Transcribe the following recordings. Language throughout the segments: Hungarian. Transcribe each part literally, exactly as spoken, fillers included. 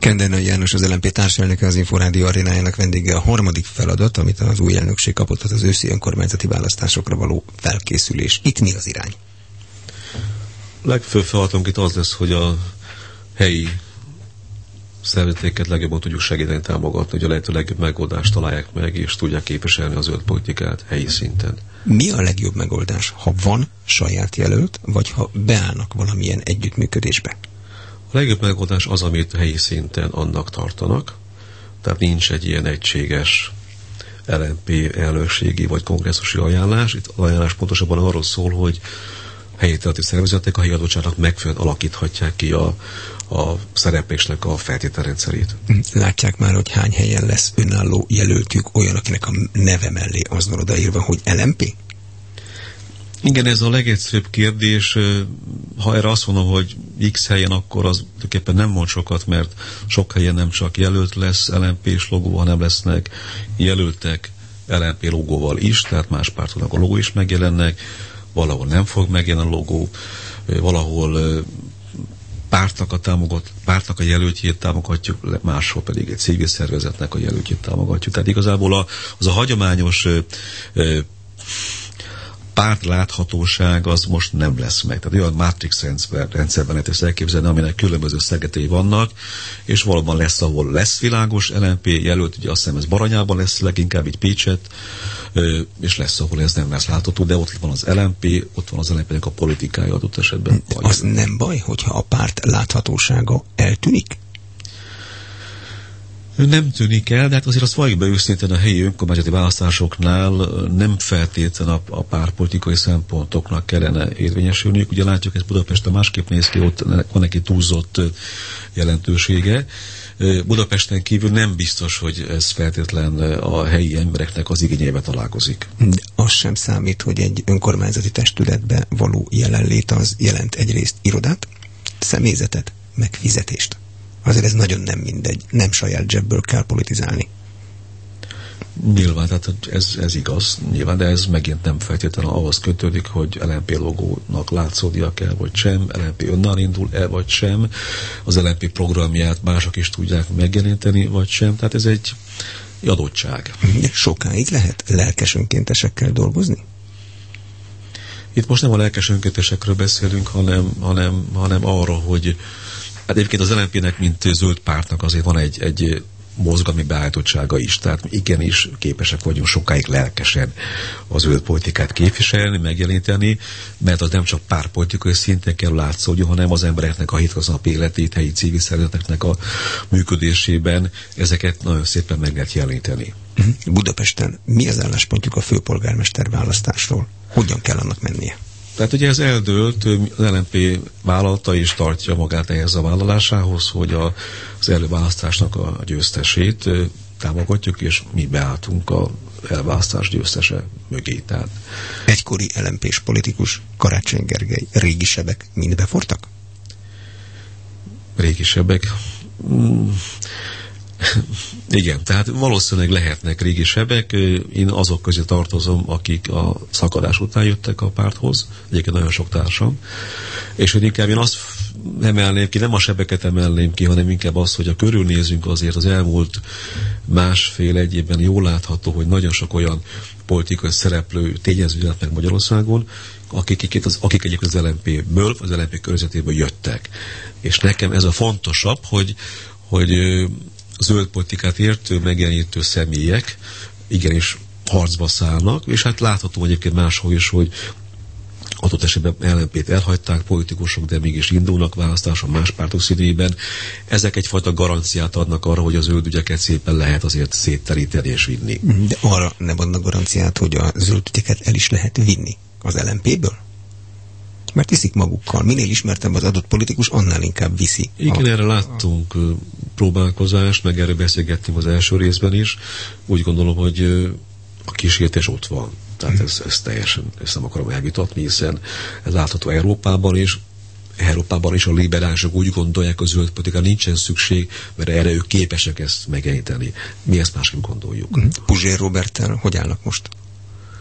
Kendernai János, az el em pé társelnöke, az Inforádió arénájának vendége. A harmadik feladat, amit az új elnökség kapott, az az őszi önkormányzati választásokra való felkészülés. Itt mi az irány? A legfőbb feladatunk itt az lesz, hogy a helyi szervezetéket legjobban tudjuk segíteni, támogatni, hogy a lehető legjobb megoldást találják meg, és tudják képviselni a zöld politikát helyi szinten. Mi a legjobb megoldás, ha van saját jelölt, vagy ha beállnak valamilyen együttműködésbe? A legjobb megoldás az, amit helyi szinten annak tartanak. Tehát nincs egy ilyen egységes el em pé elnökségi vagy kongresszusi ajánlás. Itt az ajánlás pontosabban arról szól, hogy helyi területi szervezetek a helyi adottságnak megfelelően alakíthatják ki a, a szereplésnek a feltételrendszerét. Látják már, hogy hány helyen lesz önálló jelöltük, olyan, akinek a neve mellé az van odaírva, hogy el em pé? Igen, ez a legegyszerűbb kérdés. Ha erre azt mondom, hogy X helyen, akkor az tulajdonképpen nem mond sokat, mert sok helyen nem csak jelölt lesz el em pés logó, hanem lesznek jelöltek el em pé logóval is, tehát más pártoknak a logó is megjelennek, valahol nem fog megjelenni a logó, valahol pártnak a, támogat, pártnak a jelöltjét támogatjuk, máshol pedig egy civil szervezetnek a jelöltjét támogatjuk. Tehát igazából a, az a hagyományos pártláthatóság az most nem lesz meg. Tehát olyan matrix rendszerben lehet ezt elképzelni, aminek különböző szegetei vannak, és valóban lesz, ahol lesz világos el em pé jelölt, ugye azt hiszem ez Baranyában lesz leginkább, így Pécset, és lesz, ahol ez nem lesz látható, de ott van az el em pé, ott van az el em pének a politikája adott esetben. Az nem baj, hogyha a párt láthatósága eltűnik? Nem tűnik el, de hát azért azt valljuk be őszintén, a helyi önkormányzati választásoknál nem feltétlenül a, a pártpolitikai szempontoknak kellene érvényesülniük. Ugye látjuk, ez Budapesten másképp néz ki, ott van neki túlzott jelentősége. Budapesten kívül nem biztos, hogy ez feltétlen a helyi embereknek az igényébe találkozik. De az sem számít, hogy egy önkormányzati testületbe való jelenlét az jelent egyrészt irodát, személyzetet, meg fizetést. Azért ez nagyon nem mindegy. Nem saját zsebből kell politizálni. Nyilván, tehát ez, ez igaz, nyilván, de ez megint nem feltétlenül ahhoz kötődik, hogy el em pé logónak látszódnia kell, vagy sem, el em pé önnal indul el, vagy sem, az el em pé programját mások is tudják megjeleníteni, vagy sem, tehát ez egy adottság. Sokáig lehet lelkes önkéntesekkel dolgozni? Itt most nem a lelkes önkéntesekről beszélünk, hanem, hanem, hanem arra, hogy hát egyébként az el em pének, mint zöld pártnak azért van egy, egy mozgalmi beállítottsága is, tehát igenis képesek vagyunk sokáig lelkesen a zöld politikát képviselni, megjeleníteni, mert az nem csak pártpolitikai szinten kell látszódjon, hanem az embereknek a hétköznapi életét, helyi civil szervezeteknek a működésében ezeket nagyon szépen meg lehet jeleníteni. Budapesten mi az álláspontjuk a főpolgármester választásról? Hogyan kell annak mennie? Tehát ugye ez eldőlt, az el em pé vállalta és tartja magát ehhez a vállalásához, hogy a, az előválasztásnak a győztesét támogatjuk, és mi beálltunk a elválasztás győztese mögé. Tehát. Egykori el em pés politikus Karácsony Gergely régi sebek mind befortak? Régi sebek? Mm. Igen, tehát valószínűleg lehetnek régi sebek. Én azok közé tartozom, akik a szakadás után jöttek a párthoz, egyébként nagyon sok társam, és hogy inkább én azt emelném ki, nem a sebeket emelném ki, hanem inkább azt, hogy a körülnézünk azért az elmúlt másfél-egy évben jól látható, hogy nagyon sok olyan politikai szereplő tényező jelent meg Magyarországon, akik, az, akik egyébként az el em péből, az el em pé körzetéből jöttek. És nekem ez a fontosabb, hogy, hogy zöld politikát értő, megjelenítő személyek igenis harcba szállnak, és hát látható egyébként máshol is, hogy adott esetben el em pét elhagyták politikusok, de mégis indulnak választáson más pártok színében. Ezek egyfajta garanciát adnak arra, hogy a zöld ügyeket szépen lehet azért szétteríteni és vinni. De arra nem adnak garanciát, hogy a zöld ügyeket el is lehet vinni az el em péből? Mert viszik magukkal. Minél ismertebb az adott politikus, annál inkább viszi. Igen, a... erre láttunk próbálkozást, meg erről beszélgettünk az első részben is. Úgy gondolom, hogy a kísértés ott van. Tehát ez, ez teljesen, ezt nem akarom elvitatni, hiszen ez látható Európában is. Európában is a liberálisok úgy gondolják, hogy a zöld politika nincsen szükség, mert erre ők képesek ezt megjeleníteni. Mi ezt másképp gondoljuk. Puzsér Roberttel hogy állnak most?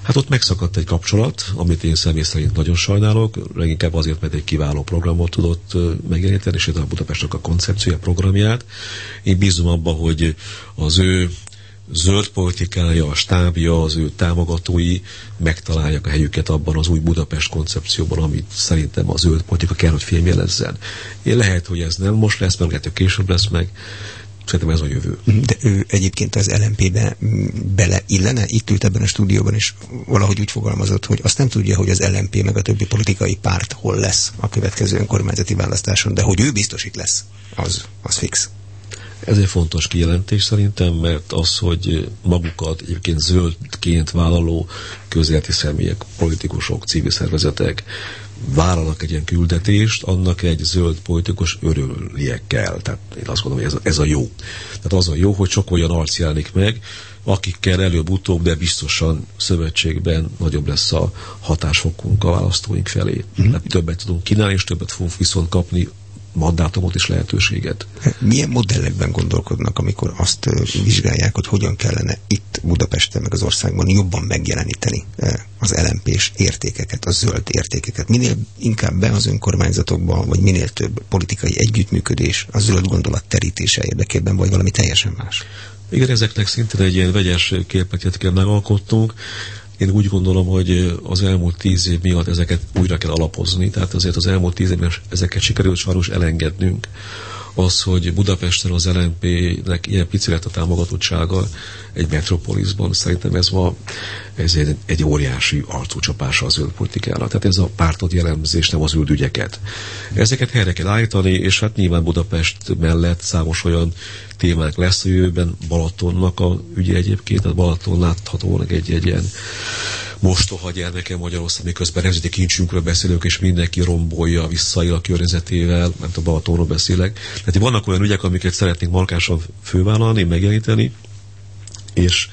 Hát ott megszakadt egy kapcsolat, amit én személy szerint nagyon sajnálok, leginkább azért, mert egy kiváló programot tudott megjeleníteni, és a Budapestnek a koncepciója, programját. Én bízom abba, hogy az ő zöld politikája, a stábja, az ő támogatói megtalálják a helyüket abban az új Budapest koncepcióban, amit szerintem a zöld politika kell, hogy fémjelezzen. Én lehet, hogy ez nem most lesz, mert lehet, hogy később lesz meg. Szerintem ez a jövő. De ő egyébként az el em pé-be beleillene? Itt ült ebben a stúdióban, és valahogy úgy fogalmazott, hogy azt nem tudja, hogy az el em pé meg a többi politikai párt hol lesz a következő önkormányzati választáson, de hogy ő biztos itt lesz, az, az fix. Ez egy fontos kijelentés szerintem, mert az, hogy magukat egyébként zöldként vállaló közéleti személyek, politikusok, civil szervezetek vállalnak egy ilyen küldetést, annak egy zöld politikus örülnie kell. Tehát én azt gondolom, hogy ez, ez a jó. Tehát az a jó, hogy sok olyan arc jelenik meg, akikkel előbb-utóbb, de biztosan szövetségben nagyobb lesz a hatásfokunk a választóink felé. Mm-hmm. Tehát többet tudunk kínálni, és többet fogunk viszont kapni mandátumot és lehetőséget. Milyen modellekben gondolkodnak, amikor azt vizsgálják, hogy hogyan kellene itt Budapesten, meg az országban jobban megjeleníteni az el em pés értékeket, a zöld értékeket? Minél inkább be az önkormányzatokba, vagy minél több politikai együttműködés a zöld gondolat terítése érdekében, vagy valami teljesen más? Igen, ezeknek szintén egy ilyen vegyes képletet kell megalkotnunk. Én úgy gondolom, hogy az elmúlt tíz év miatt ezeket újra kell alapozni, tehát azért az elmúlt tíz évben ezeket sikerült sajnos elengednünk. Az, hogy Budapesten az el em pé-nek ilyen pici lett a támogatottsága egy metropoliszban, szerintem ez ma ez egy, egy óriási arcúcsapása a zöld politikának. Tehát ez a pártot jellemzés, nem az zöld ügyeket. Ezeket helyre kell állítani, és hát nyilván Budapest mellett számos olyan témák lesz a jövőben. Balatonnak a ügye egyébként, tehát Balaton láthatóan egy, egy ilyen mostoha gyermeke Magyarország, miközben nemzeti kincsünkről beszélünk, és mindenki rombolja, visszaél a környezetével, nem tudom, Balatonról beszélek. Tehát vannak olyan ügyek, amiket szeretnénk markásan fővállalni, megjeleníteni, és,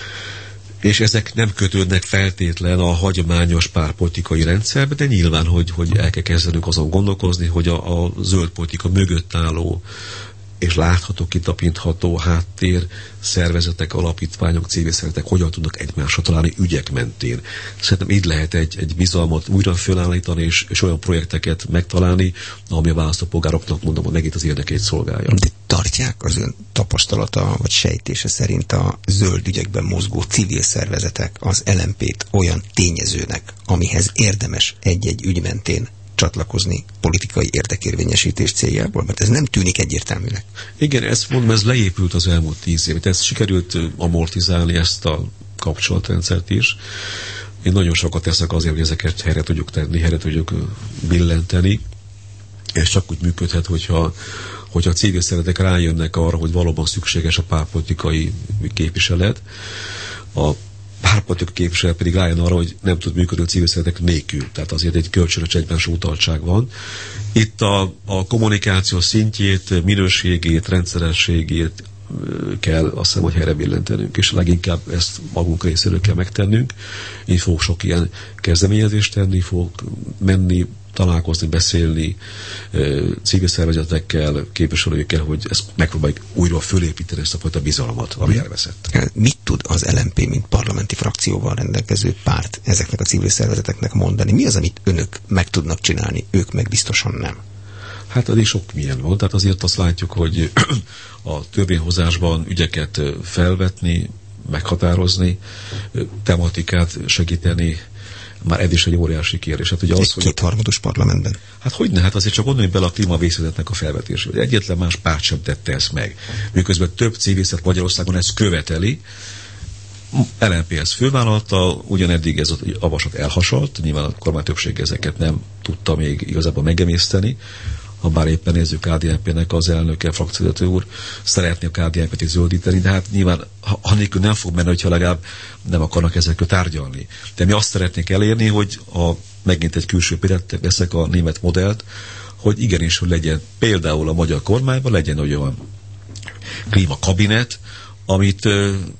és ezek nem kötődnek feltétlen a hagyományos pártpolitikai rendszerbe, de nyilván, hogy, hogy el kell kezdenünk azon gondolkozni, hogy a, a zöld politika mögött álló és látható, kitapintható háttér szervezetek, alapítványok, civil szervezetek hogyan tudnak egymásra találni ügyek mentén. Szerintem így lehet egy, egy bizalmat újra fölállítani, és, és olyan projekteket megtalálni, ami a választópolgároknak, mondom, hogy megint az érdekét szolgálja. De tartják az ön tapasztalata, vagy sejtése szerint a zöld ügyekben mozgó civil szervezetek az el em pét olyan tényezőnek, amihez érdemes egy-egy ügy mentén csatlakozni politikai érdekérvényesítés céljából? Mert ez nem tűnik egyértelműnek. Igen, ezt mondom, ez leépült az elmúlt tíz év. Ez sikerült amortizálni, ezt a kapcsolatrendszert is. Én nagyon sokat teszek azért, hogy ezeket helyre tudjuk tenni, helyre tudjuk billenteni, és csak úgy működhet, hogyha, hogyha a civil szervezetek rájönnek arra, hogy valóban szükséges a pártpolitikai képviselet. A pártpolitikai képviselet pedig rájön arra, hogy nem tud működni a civil szervezetek nélkül. Tehát azért egy kölcsönös egymás utaltság van. Itt a, a kommunikáció szintjét, minőségét, rendszerességét kell azt hiszem, hogy helyre billentenünk, és leginkább ezt magunk részéről kell megtennünk. Én fogok sok ilyen kezdeményezést tenni, fogok menni, találkozni, beszélni civil szervezetekkel, képviselőkkel, hogy ezt megpróbáljuk újra fölépíteni, ezt a fajta bizalmat, ami elveszett. Mit tud az el em pé, mint parlamenti frakcióval rendelkező párt ezeknek a civil szervezeteknek mondani? Mi az, amit önök meg tudnak csinálni, ők meg biztosan nem? Hát addig sok milyen van. Tehát azért azt látjuk, hogy a törvényhozásban ügyeket felvetni, meghatározni, tematikát segíteni, már ez is egy óriási kérdés. Hát ugye az, hogy kétharmados parlamentben. Hát hogyne, hát azért csak gondoljunk bele a klímavészetetnek a felvetésével. Egyetlen más párt sem tette ezt meg. Miközben több civil szervezet Magyarországon ezt követeli, el em pé ezt fővállalta, ugyaneddig ez a javaslat elhasalt, nyilván a kormány többség ezeket nem tudta még igazából megemészteni, ha bár éppen nézzük ká dé en pé-nek az elnöke, frakcióvezető úr szeretné a ká dé en pét is zöldíteni, de hát nyilván ha, ha nélkül nem fog menni, hogyha legalább nem akarnak ezekről tárgyalni. De mi azt szeretnénk elérni, hogy a, megint egy külső példát veszek a német modellt, hogy igenis, hogy legyen például a magyar kormányban legyen olyan klímakabinet, amit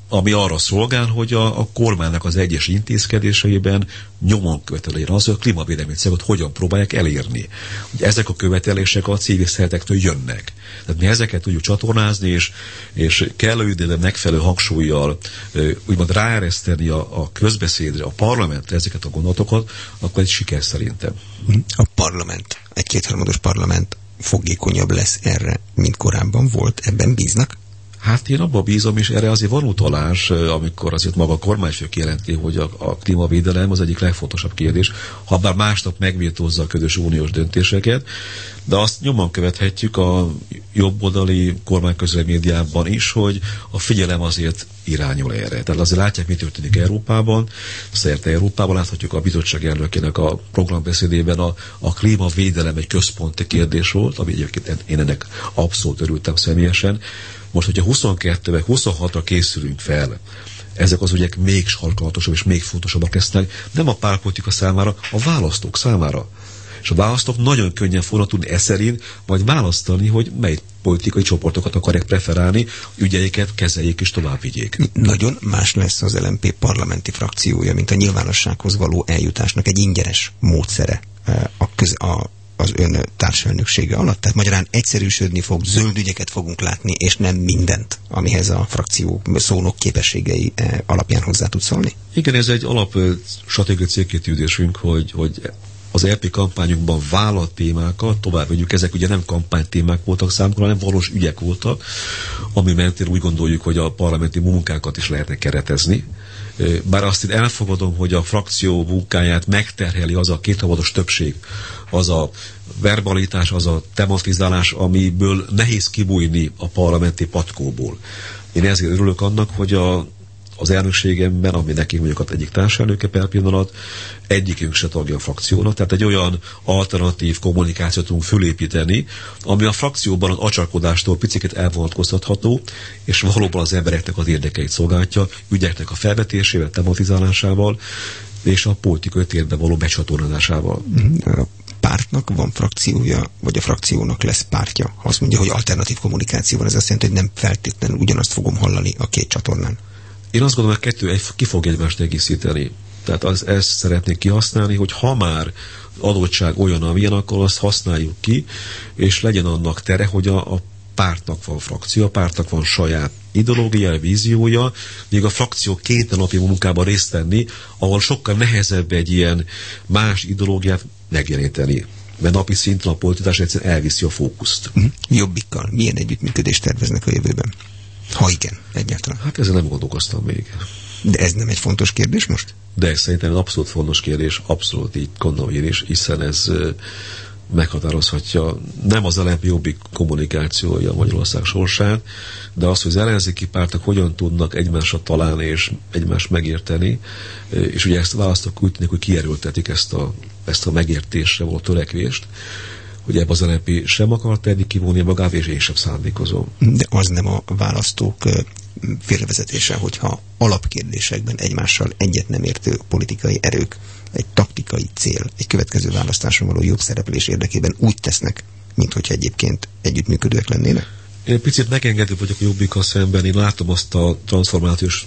ami arra szolgál, hogy a, a kormánynak az egyes intézkedéseiben nyomon követelően az, hogy a klímavédelmi célokat hogyan próbálják elérni. Ugye ezek a követelések a civil szervezetektől jönnek. Tehát mi ezeket tudjuk csatornázni, és, és kellő időben megfelelő hangsúlyjal úgymond ráereszteni a, a közbeszédre, a parlamentre ezeket a gondolatokat, akkor egy siker szerintem. A parlament, egy kétharmados parlament fogékonyabb lesz erre, mint korábban volt, ebben bíznak? Hát én abban bízom, és erre azért van utalás, amikor azért maga a kormányfő kijelenti, hogy a, a klímavédelem az egyik legfontosabb kérdés, ha bár másnap megvétózza a közös uniós döntéseket, de azt nyomon követhetjük a jobboldali kormányközeli médiában is, hogy a figyelem azért irányul erre. Tehát azért látják, mi történik Európában, szerte Európában, láthatjuk a bizottság elnökének a programbeszédében a, a klímavédelem egy központi kérdés volt, ami egyébként én ennek abszolút örültem személyesen. Most, hogyha huszonkettő meg huszonhatra készülünk fel, ezek az ügyek még sarkalatosabb és még fontosabbak lesznek, nem a pártpolitika számára, a választók számára. És a választók nagyon könnyen fognak tudni e szerint majd választani, hogy mely politikai csoportokat akarják preferálni, ügyeiket kezeljék és tovább vigyék. Nagyon más lesz az el em pé parlamenti frakciója, mint a nyilvánossághoz való eljutásnak egy ingyenes módszere a, köz, a az ön társelnöksége alatt, tehát magyarán egyszerűsödni fog, zöld ügyeket fogunk látni, és nem mindent, amihez a frakció szónok képességei alapján hozzá tud szólni? Igen, ez egy alap stratégiai célkitűzésünk, hogy, hogy az é pé kampányunkban vállalt témákat tovább vegyük. Ezek ugye nem kampánytémák voltak számunkra, hanem valós ügyek voltak, ami mentén úgy gondoljuk, hogy a parlamenti munkákat is lehetne keretezni. Bár azt én elfogadom, hogy a frakció munkáját megterheli az a kétharmados többség, az a verbalitás, az a tematizálás, amiből nehéz kibújni a parlamenti patkóból. Én ezért örülök annak, hogy a, az elnökségemben, ami nekünk mondjuk az egyik társelnöke per pillanat, egyikünk se tagja a frakciónak, tehát egy olyan alternatív kommunikációt tudunk fölépíteni, ami a frakcióban az acsarkodástól picit elvonatkoztatható, és valóban az embereknek az érdekeit szolgálja, ügyeknek a felvetésével, tematizálásával, és a politikai térbe való becsatornázásával. A pártnak van frakciója, vagy a frakciónak lesz pártja? Ha azt mondja, hogy alternatív kommunikáció van, ez azt jelenti, hogy nem feltétlenül ugyanazt fogom hallani a két csatornán. Én azt gondolom, hogy a kettő ki fog egymást egészíteni. Tehát az, ezt szeretnék kihasználni, hogy ha már adottság olyan, amilyen, akkor azt használjuk ki, és legyen annak tere, hogy a, a pártnak van frakció, a pártnak van saját ideológiája, víziója, míg a frakció két napi munkában részt venni, ahol sokkal nehezebb egy ilyen más ideológiát megjeleníteni. Mert napi szinten a politizás egyszerűen elviszi a fókuszt. Uh-huh. Jobbikkal milyen együttműködést terveznek a jövőben? Ha igen, egyáltalán. Hát ezzel nem gondolkoztam még. De ez nem egy fontos kérdés most? De ez szerintem egy abszolút fontos kérdés, abszolút így gondolom én is, hiszen ez meghatározhatja nem az el em pé Jobbik kommunikációja Magyarország sorsát, de az, hogy az ellenzéki pártok hogyan tudnak egymásra találni és egymást megérteni, és ugye ezt a választók úgy tűnik, hogy kierőltetik ezt a, ezt a megértésre való törekvést, hogy ebben az el em pé sem akart eddig kivonni magát, és én sem szándékozom. De az nem a választók félrevezetése, hogyha alapkérdésekben egymással egyet nem értő politikai erők egy taktikai cél, egy következő választáson való jobb szereplés érdekében úgy tesznek, mint hogyha egyébként együttműködőek lennének? Én egy picit megengedő vagyok a Jobbikkal szemben, én látom azt a transformációs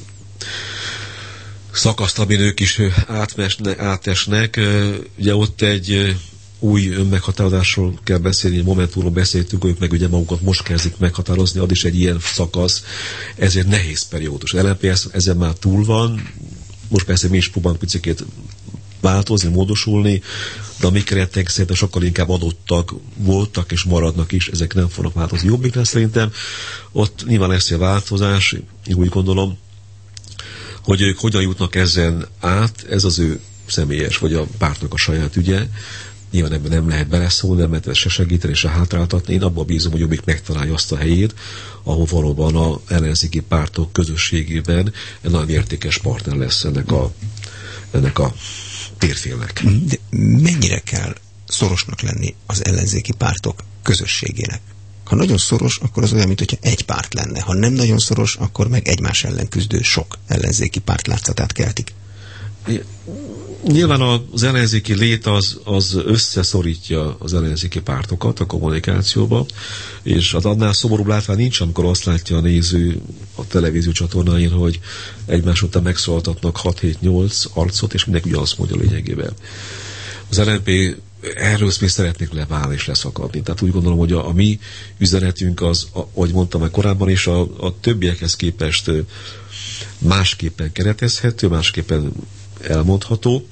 szakaszt, amin ők is átmesne, átesnek. Ugye ott egy új önmeghatározásról kell beszélni, Momentumról beszéltünk, ők meg ugye magukat most kezdik meghatározni, az is egy ilyen szakasz, ezért nehéz periódus. el em pé ezen már túl van, most persze mi is próbálunk picikét változni, módosulni, de a mi kereteink szerintem sokkal inkább adottak voltak és maradnak is, ezek nem fognak változni. Jobbik lesz szerintem, ott nyilván lesz a változás, én úgy gondolom, hogy ők hogyan jutnak ezen át, ez az ő személyes, vagy a pártnak a saját ügye. Nyilván ebben nem lehet beleszólni, nem lehet se segíteni, se hátráltatni. Én abban bízom, hogy Jobbik megtalálja azt a helyét, ahol valóban a ellenzéki pártok közösségében egy nagyon értékes partner lesz ennek a, ennek a térfélnek. De mennyire kell szorosnak lenni az ellenzéki pártok közösségének? Ha nagyon szoros, akkor az olyan, mint hogyha egy párt lenne. Ha nem nagyon szoros, akkor meg egymás ellen küzdő sok ellenzéki párt látszatát keltik. Nyilván az ellenzéki lét az, az összeszorítja az ellenzéki pártokat a kommunikációba, és az annál szomorúbb látvány nincs, amikor azt látja a néző a televízió csatornáin, hogy egymás után megszólaltatnak hat hét nyolc arcot, és mindenki ugyanazt mondja lényegében. Az el en pé erről mi szeretnék leválni és leszakadni. Tehát úgy gondolom, hogy a, a mi üzenetünk az, a, ahogy mondtam már korábban is, a, a többiekhez képest másképpen keretezhető, másképpen elmondható,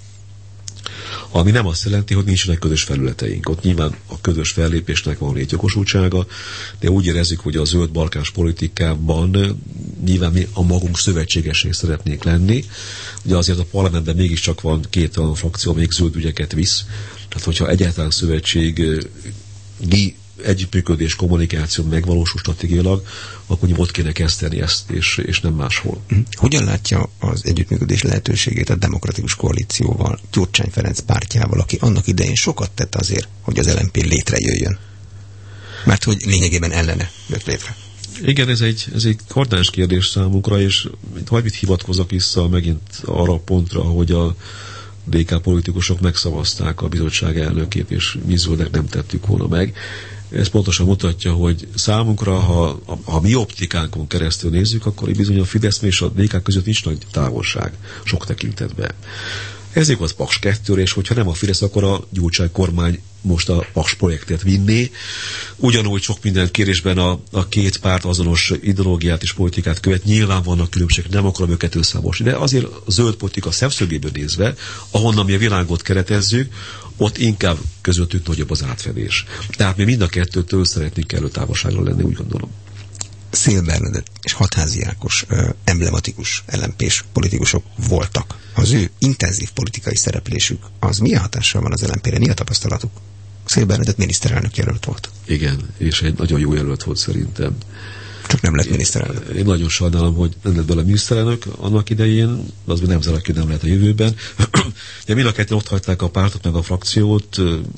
ami nem azt jelenti, hogy nincsenek közös felületeink. Ott nyilván a közös fellépésnek van létjogosultsága, de úgy érezzük, hogy a zöld balkás politikában nyilván mi a magunk szövetségesé szeretnék lenni. Ugye azért a parlamentben mégiscsak van két olyan frakció, amelyik zöld ügyeket visz. Tehát, hogyha egyáltalán szövetségi együttműködés, kommunikáció megvalósul stratégiailag, akkor ott kéne kezdeni ezt, és, és nem máshol. Hogyan látja az együttműködés lehetőségét a Demokratikus Koalícióval, Gyurcsány Ferenc pártjával, aki annak idején sokat tett azért, hogy az el en pé létrejöjjön? Mert hogy lényegében ellene jött létre. Igen, ez egy, ez egy kardás kérdés számunkra, és majd hivatkozok vissza megint arra a pontra, hogy a dé ká politikusok megszavazták a bizottság elnökét, és mi zöldek nem tettük volna meg. Ez pontosan mutatja, hogy számunkra, ha, ha mi optikánkon keresztül nézzük, akkor bizony a Fidesz és a dé ká között nincs nagy távolság sok tekintetben. Ezért volt Paks kettőre, és hogyha nem a Fidesz, akkor a Gyurcsány kormány most a Paks projektet vinné. Ugyanúgy sok minden kérdésben a, a két párt azonos ideológiát és politikát követ. Nyilván vannak különbségek, nem akarom őket összemossni, de azért a zöld politika szemszögéből nézve, ahonnan mi a világot keretezzük, ott inkább közöttük nagyobb az átfedés. Tehát mi mind a kettőtől szeretnénk elő távolságra lenni, úgy gondolom. Széll Bernadett és Hatházi Ákos ö, emblematikus el en pés politikusok voltak. Az ő intenzív politikai szereplésük, az milyen hatással van az el en pére? Mi a tapasztalatuk? Széll Bernadett miniszterelnök jelölt volt. Igen, és egy nagyon jó jelölt volt szerintem. Csak nem lett miniszterelnök. Én, én nagyon sajnálom, hogy nem lett bele miniszterelnök annak idején, az nem zárok, hogy nem lehet a jövőben. De mind a ketten ott hagyták a pártot meg a frakciót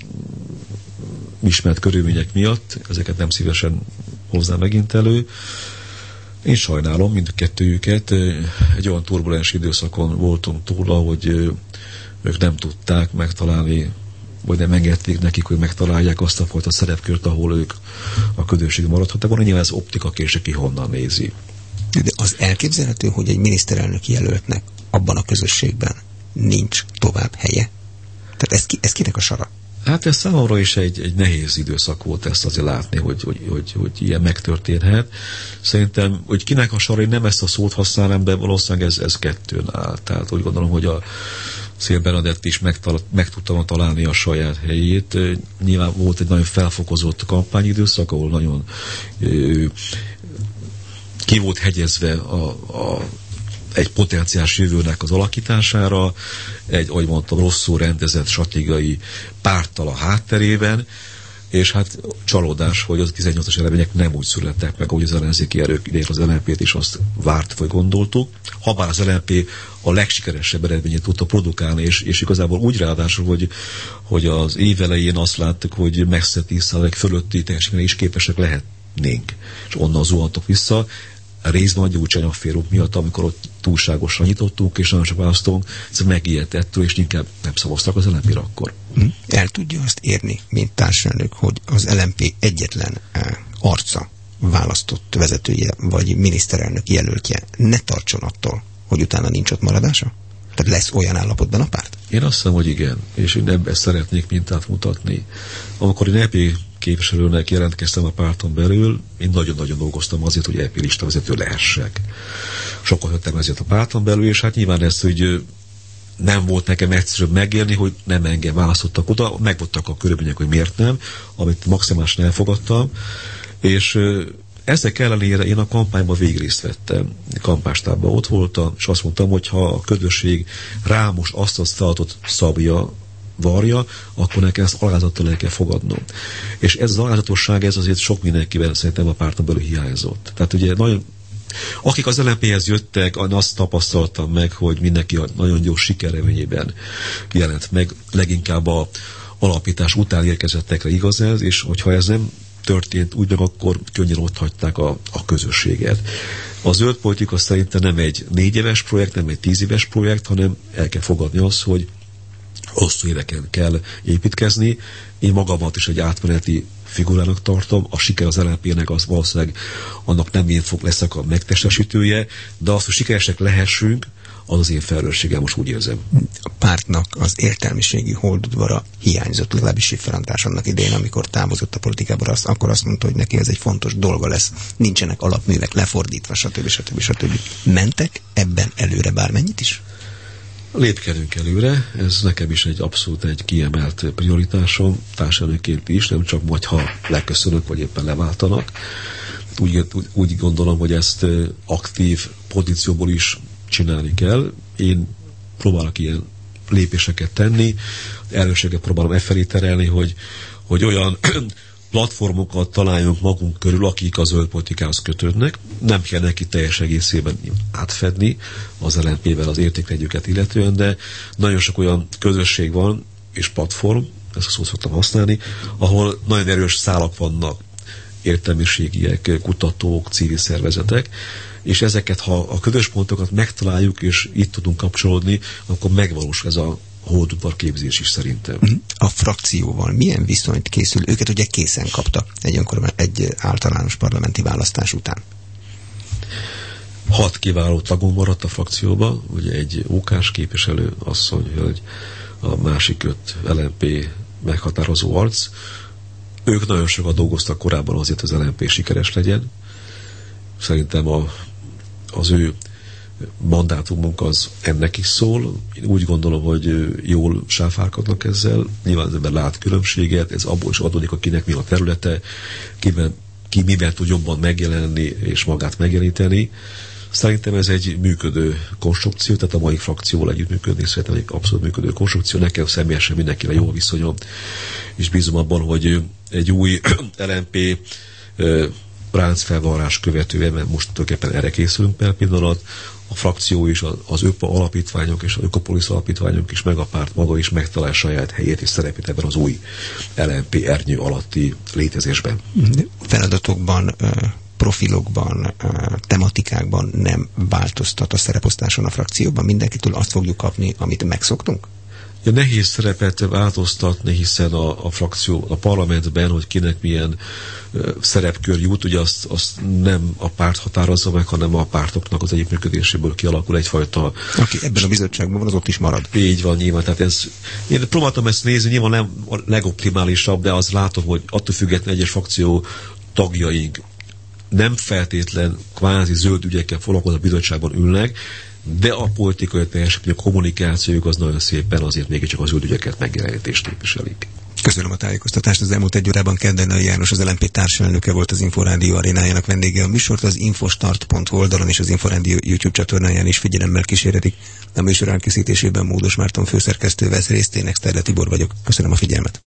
ismert körülmények miatt, ezeket nem szívesen hozzá megint elő. Én sajnálom mindkettőjüket. Egy olyan turbulens időszakon voltunk túl, hogy ők nem tudták megtalálni, vagy nem engedték nekik, hogy megtalálják azt a fajta szerepkört, ahol ők a közösség maradhattak volna. Nyilván ez optika kérdés, ki honnan nézi. De az elképzelhető, hogy egy miniszterelnök jelöltnek abban a közösségben nincs tovább helye? Tehát ez, ki, ez kinek a sara? Hát ez számomra is egy, egy nehéz időszak volt ezt azért látni, hogy, hogy, hogy, hogy ilyen megtörténhet. Szerintem, hogy kinek a sara, nem ezt a szót használom, de valószínűleg ez, ez kettőn áll. Tehát úgy gondolom, hogy a Széll Bernadett is megtal- meg tudtam találni a saját helyét. Nyilván volt egy nagyon felfokozott kampányidőszak, ahol nagyon ö, ki volt hegyezve a, a egy potenciális jövőnek az alakítására, egy, ahogy mondtam, rosszul rendezett stratégiai párttal a hátterében, és hát csalódás, hogy az tizennyolcas eredmények nem úgy születtek meg, ahogy az ellenzéki erők idején az el en pét is azt várt, vagy gondoltuk. Habár az el en pé a legsikeresebb eredményét tudta produkálni, és, és igazából úgy ráadásul, hogy, hogy az év elején azt láttuk, hogy messze tíz százalék fölötti teljesítményre is képesek lehetnénk. És onnan zuhantok vissza, részben a Gyurcsány afférok miatt, amikor ott túlságosan nyitottunk, és nagyon sok választónk megijedt ettől, és inkább nem szavaztak az el en pére akkor. El tudja azt érni, mint társelnök, hogy az el en pé egyetlen arca, választott vezetője, vagy miniszterelnök jelöltje ne tartson attól, hogy utána nincs ott maradása? Tehát lesz olyan állapotban a párt? Én azt hiszem, hogy igen, és én ebben szeretnék mintát mutatni. Amikor én é pé képviselőnek jelentkeztem a párton belül, én nagyon-nagyon dolgoztam azért, hogy é pé listavezető lehessek. Sokat jöttem ezért a párton belül, és hát nyilván ez, hogy nem volt nekem egyszerűbb megélni, hogy nem engem választottak oda, megvoltak a körülmények, hogy miért nem, amit maximálisan elfogadtam, és ezek ellenére én a kampányban végrészt vettem. Kampánystábban ott voltam, és azt mondtam, hogy ha a közösség rám most azt a feladatot szabja, varja, akkor nekem ezt alázattal el kell fogadnom. És ez az alázatosság, ez azért sok mindenkiben szerintem a párton belül hiányzott. Tehát ugye nagyon, akik az el en péhez jöttek, azt tapasztaltam meg, hogy mindenki a nagyon gyors sikerreményében jelent meg, leginkább a alapítás után érkezettekre igaz ez, és hogyha ez nem történt úgy, meg akkor könnyen ott hagyták a, a közösséget. A zöld politika szerintem nem egy négy éves projekt, nem egy tíz éves projekt, hanem el kell fogadni azt, hogy hosszú éveken kell építkezni. Én magamat is egy átmeneti figurának tartom, a siker az el en pé-nek az valószínűleg annak nem én fog leszek a megtestesítője, de azt, hogy sikeresek lehessünk, az az én felelősségem, most úgy érzem. A pártnak az értelmiségi holdudvara hiányzott, legalábbis Schiffer András annak idején, amikor távozott a politikából, azt, akkor azt mondta, hogy neki ez egy fontos dolga lesz. Nincsenek alapművek lefordítva, stb. stb. stb. Mentek ebben előre bármennyit is? Lépkedünk előre, ez nekem is egy abszolút egy kiemelt prioritásom, társadalmiként is, nem csak majd, ha leköszönök, vagy éppen leváltanak. Úgy, úgy, úgy gondolom, hogy ezt aktív pozícióból is csinálni kell. Én próbálok ilyen lépéseket tenni, erősséget próbálom e felé terelni, hogy, hogy olyan platformokat találjunk magunk körül, akik a zöld politikához kötődnek. Nem kell neki teljes egészében átfedni az el en pé-vel az értékrendjüket illetően, de nagyon sok olyan közösség van, és platform, ezt a szót szoktam használni, ahol nagyon erős szálak vannak, értelmiségiek, kutatók, civil szervezetek, és ezeket, ha a közös pontokat megtaláljuk, és itt tudunk kapcsolódni, akkor megvalósul ez a holdudvar képzés is szerintem. A frakcióval milyen viszonyt készül? Őket ugye készen kapta egy, önkormány, egy általános parlamenti választás után. Hat kiváló tagunk maradt a frakcióba, ugye egy ókás képviselő asszony, hölgy, a másik öt el en pé meghatározó arc. Ők nagyon sokat dolgoztak korábban azért, hogy az el en pé sikeres legyen. Szerintem a, az ő mandátumunk az ennek is szól. Én úgy gondolom, hogy jól sáfárkodnak ezzel. Nyilván az ember lát különbséget, ez abból is adódik, akinek mi a területe, kiben, ki miben tud jobban megjelenni és magát megjeleníteni. Szerintem ez egy működő konstrukció, tehát a mai frakcióval együttműködni szerintem egy abszolút működő konstrukció. Nekem személyesen mindenkivel jó viszonyom, és bízom abban, hogy egy új el en pé ráncfelvarrás követően, mert most tulajdonképpen erre készülünk per pillanat, a frakció is, az ÖPA alapítványok és az Ökopolis alapítványok is, meg a párt maga is megtalál saját helyét és szerepét ebben az új el en pé ernyő alatti létezésben. Feladatokban, profilokban, tematikákban nem változtat a szereposztáson a frakcióban? Mindenkitől azt fogjuk kapni, amit megszoktunk? Ja, nehéz szerepet változtatni, hiszen a, a frakció, a parlamentben, hogy kinek milyen uh, szerepkör jut, ugye azt, azt nem a párt határozza meg, hanem a pártoknak az együttműködéséből kialakul egyfajta... Aki ebben a bizottságban van, az ott is marad. Így van, nyilván. Tehát ez, én próbáltam ezt nézni, nyilván nem a legoptimálisabb, de az látom, hogy attól függetlenül egyes frakció tagjaink nem feltétlen kvázi zöld ügyekkel foglalkozó bizottságban ülnek, de a politikai teljesítmény, a kommunikációjuk az nagyon szépen azért mégiscsak az zöld ügyeket megjelenítést képviselik. Köszönöm a tájékoztatást. Az elmúlt egy órában Kerdernai János, az el en pé társelnöke volt, az Inforádió arénájának vendége. A műsort az infostart pont hu oldalon és az Inforádió YouTube csatornáján is figyelemmel kíséretik. A műsor elkészítésében Módos Márton főszerkesztő vesz részt, én Exterde Tibor vagyok. Köszönöm a figyelmet.